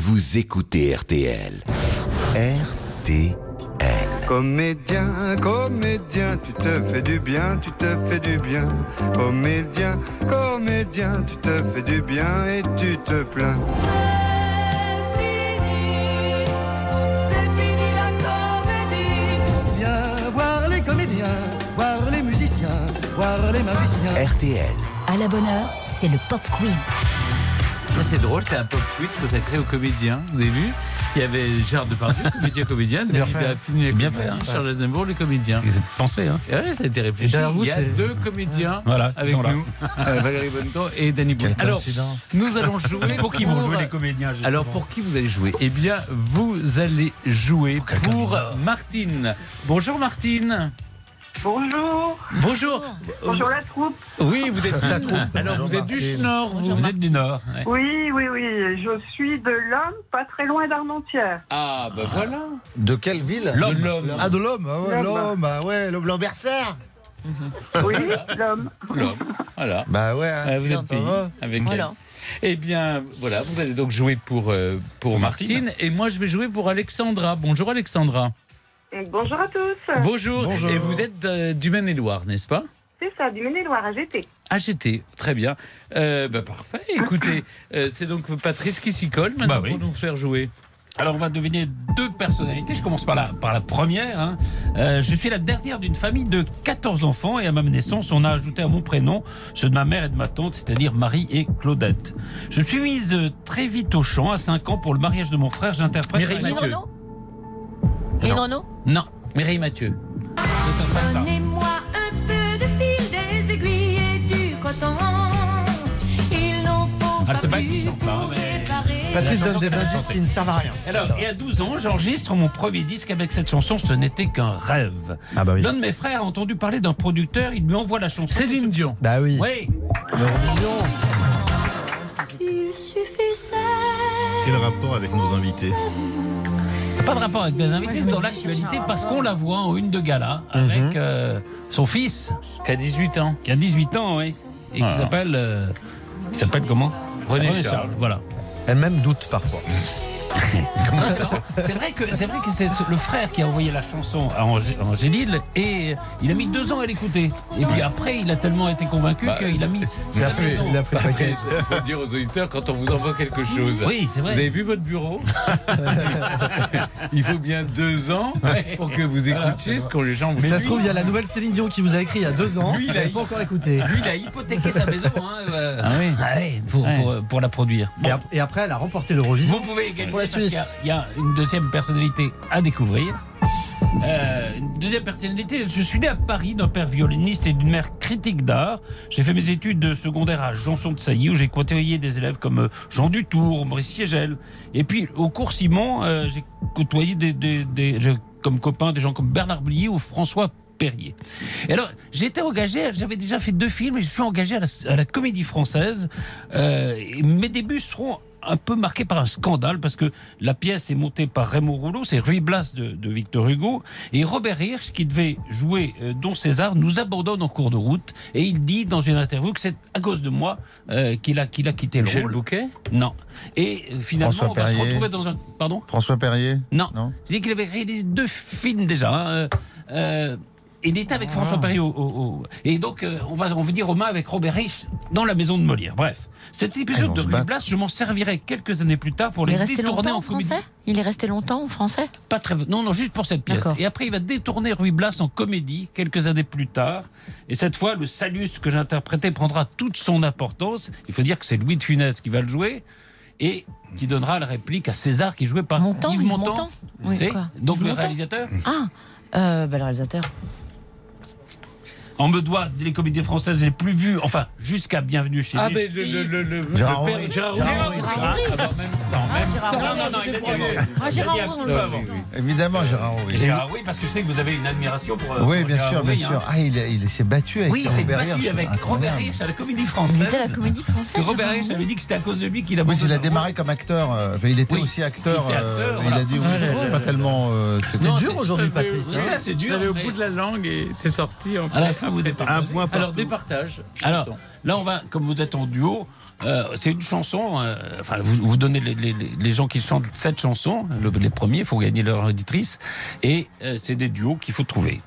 vous écoutez RTL. RTL. Comédien, comédien, tu te fais du bien, tu te fais du bien. Comédien, comédien, tu te fais du bien et tu te plains. C'est fini la comédie. Viens voir les comédiens, voir les musiciens, voir les magiciens. RTL. À la bonne heure, c'est le pop quiz. Ça, c'est drôle, c'est un pop quiz consacré aux comédiens. Vous avez vu ? Il y avait Gérard Depardieu, comédien. C'est bien fait. Il a fini avec bien bien fait, fait. Charles Aznavour, les comédiens. Vous avez pensé, hein. Et ouais, ça a été réfléchi. Vous, il y a deux comédiens Voilà, avec nous, Valérie Bonneton et Danny Boone. Alors, nous allons jouer. Pour qui vont jouer les comédiens, justement? Alors, pour qui vous allez jouer ? Eh bien, vous allez jouer pour Martine. Bonjour Martine. Bonjour. Bonjour. Bonjour la troupe. Oui, vous êtes la troupe. Alors, vous êtes du Schnorr, vous êtes du Nord. Ouais. Oui. Je suis de l'Homme, pas très loin d'Armentières. Ah, ben voilà. De quelle ville? L'homme. Ah, de l'homme, ah ouais, L'homme. l'homme Lambersart. Oui, l'Homme. L'homme. Voilà. Bah ouais, hein, Vous êtes pays avec Voilà. elle. Eh bien, voilà, vous allez donc jouer pour Martine. Et moi, je vais jouer pour Alexandra. Bonjour Alexandra. Bonjour à tous. Bonjour. Et vous êtes du Maine-et-Loire, n'est-ce pas ? C'est ça, du Maine-et-Loire, AGT. AGT, très bien. Parfait. Écoutez, c'est donc Patrice qui s'y colle maintenant pour nous faire jouer. Alors, on va deviner deux personnalités. Je commence par la première. Hein. Je suis la dernière d'une famille de 14 enfants et à ma naissance, on a ajouté à mon prénom ceux de ma mère et de ma tante, c'est-à-dire Marie et Claudette. Je me suis mise très vite au chant. À 5 ans, pour le mariage de mon frère, j'interprète... Mireille Mathieu. Lynn Renaud ? Non, Mireille Mathieu. J'interprète ça. Donnez-moi un peu de fil, des aiguilles et du coton. Il n'en faut Ah, pas c'est pas plus qui chante là, pour mais- réparer. Patrice La donne chanson des qu'elle a indices chantée. qui ne servent à rien. Alors, et à 12 ans, j'enregistre mon premier disque avec cette chanson. Ce n'était qu'un rêve. Ah bah oui. L'un de mes frères a entendu parler d'un producteur. Il lui envoie la chanson. Céline Dion. Bah oui. Oui. S'il suffisait. Quel rapport avec nos invités? Pas de rapport avec des invités, c'est dans l'actualité parce qu'on la voit en une de gala avec son fils Qui a 18 ans. qui a 18 ans, oui, et qui s'appelle comment? René Charles. Voilà. Elle-même doute parfois. C'est vrai que c'est le frère qui a envoyé la chanson à Angélil et il a mis 2 ans à l'écouter. Et puis après, il a tellement été convaincu qu'il a mis. Il a pris le paquet. Il faut dire aux auditeurs quand on vous envoie quelque chose. Oui, c'est vrai. Vous avez vu votre bureau? Il faut bien 2 ans pour que vous écoutiez ce que les gens vous Ça se disent. trouve, il y a la nouvelle Céline Dion qui vous a écrit il y a 2 ans. Lui, il Vous a- n'avez pas encore écouté. Lui, il a hypothéqué sa maison oui. pour la produire. Bon. Et après, elle a remporté l'Eurovision. Vous pouvez égaliser Pour la parce qu'il Suisse. y a une deuxième personnalité à découvrir. Une deuxième personnalité, je suis né à Paris d'un père violoniste et d'une mère critique d'art. J'ai fait mes études de secondaire à Janson de Sailly où j'ai côtoyé des élèves comme Jean Dutour, Maurice Siegel. Et puis au cours Simon, j'ai côtoyé j'ai comme copains des gens comme Bernard Blier ou François Perrier. Et alors, j'ai été engagé, j'avais déjà fait 2 films et je suis engagé à la Comédie Française. Et mes débuts seront un peu marqué par un scandale parce que la pièce est montée par Raymond Rouleau, c'est Ruy Blas de Victor Hugo, et Robert Hirsch qui devait jouer Don César nous abandonne en cours de route et il dit dans une interview que c'est à cause de moi qu'il a quitté le Michel rôle. Bouquet? Non. Et finalement François on va se Perrier. retrouver dans un... Pardon? François Perrier? Non. Non. Je dis qu'il avait réalisé 2 films déjà. Il était avec François Perrier et donc on va dire aux mains avec Robert Hirsch dans La Maison de Molière. Bref, cet épisode de Ruy Blas, je m'en servirai quelques années plus tard pour Il est les resté détourner longtemps en en comédie. français ? Il est resté longtemps en français ? Pas très, non, juste pour cette pièce. D'accord. Et après, il va détourner Ruy Blas en comédie quelques années plus tard. Et cette fois, le Saluste que j'interprétais prendra toute son importance. Il faut dire que c'est Louis de Funès qui va le jouer et qui donnera la réplique à César qui jouait par Montand, Yves Yves Montand. Montand. Oui, C'est quoi. donc Yves le Montand. réalisateur. Le réalisateur. On me doit les comédies françaises les plus vues, enfin jusqu'à Bienvenue chez les Mais Ch'tis. Gérard père- Henry. Gérard Gérard Henry. Henry. Ah, bah, en même temps. Non, il a dit avant. Gérard Il a dit Henry, un peu avant. Évidemment, Gérard Henry. Gérard, oui, parce que je sais que vous avez une admiration pour. Oui, pour bien Gérard sûr, Henry, bien hein. sûr. Ah, il s'est battu avec Oui, il s'est Robert battu Hirsch. avec Incroyable. Robert Hirsch à la Comédie Il Française. était à la Comédie Française. Que Robert Gérard Hirsch Henry. avait dit que c'était à cause de lui qu'il a Oui, abandonné il a le démarré comme acteur. Il était Oui, aussi acteur. il était acteur, Il voilà. a dit oui, pas tellement. C'est Non, dur c'est- aujourd'hui, c'est- Patrice. rôle. C'est dur. J'allais au mais bout de la langue et c'est sorti en À la fin, vous départagez. Un point Alors, partout. départage. Alors, là, on va, comme vous êtes en duo, C'est une chanson. Enfin, vous donnez les gens qui chantent cette chanson. Les premiers, il faut gagner leur auditrice. Et c'est des duos qu'il faut trouver.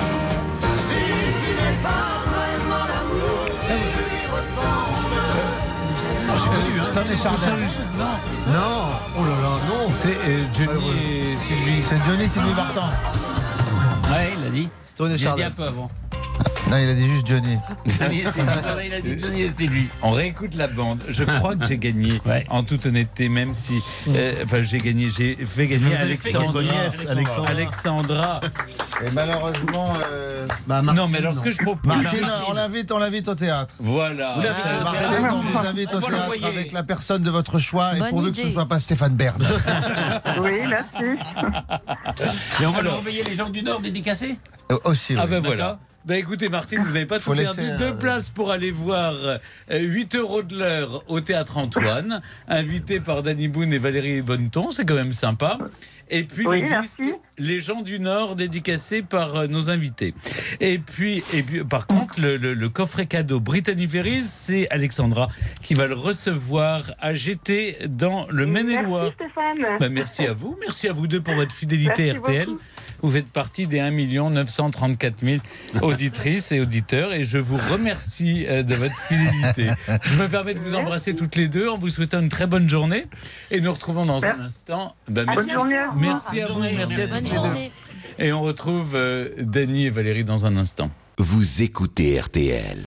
Stan et Chardin. Non. Oh là là, non. C'est Johnny et Sylvie. C'est Johnny Sylvie Vartan. Ouais, il l'a dit. Stone et Il a dit Chardin. un peu avant. Non, il a dit juste Johnny. Johnny et Sylvie. Il a dit Johnny et Sylvie. On réécoute la bande. Je crois que j'ai gagné, en toute honnêteté, même si... Enfin, j'ai gagné. J'ai fait gagner Votre nièce, Alexandra. Et malheureusement... Non, mais alors ce que je propose... Martine, on l'invite au théâtre. Voilà. Martine, on vous invite au théâtre avec la personne de votre choix et Bonne pourvu que ce ne idée. soit pas Stéphane Bern. Oui, merci. Et on va leur envoyer les gens du Nord dédicacés. Aussi, Ah oui. ben voilà. Ben écoutez Martine, vous n'avez pas Faut tout perdu. laisser, 2 places pour aller voir 8 € de l'heure au Théâtre Antoine, invité par Danny Boone et Valérie Bonneton, c'est quand même sympa. Et puis Oui, le merci. disque Les gens du Nord dédicacé par nos invités. Et puis par contre, le coffret cadeau Brittany Ferries, c'est Alexandra qui va le recevoir à GT dans le Maine-et-Loire. Merci Stéphane. Ben, merci à vous deux pour votre fidélité Merci RTL. beaucoup. Vous faites partie des 1 934 000 auditrices et auditeurs et je vous remercie de votre fidélité. Je me permets de vous embrasser toutes les deux en vous souhaitant une très bonne journée et nous retrouvons dans un instant. Ben, Bonne journée. Au revoir. merci à vous, merci à Bonne toutes les deux. journée. Et on retrouve Dany et Valérie dans un instant. Vous écoutez RTL.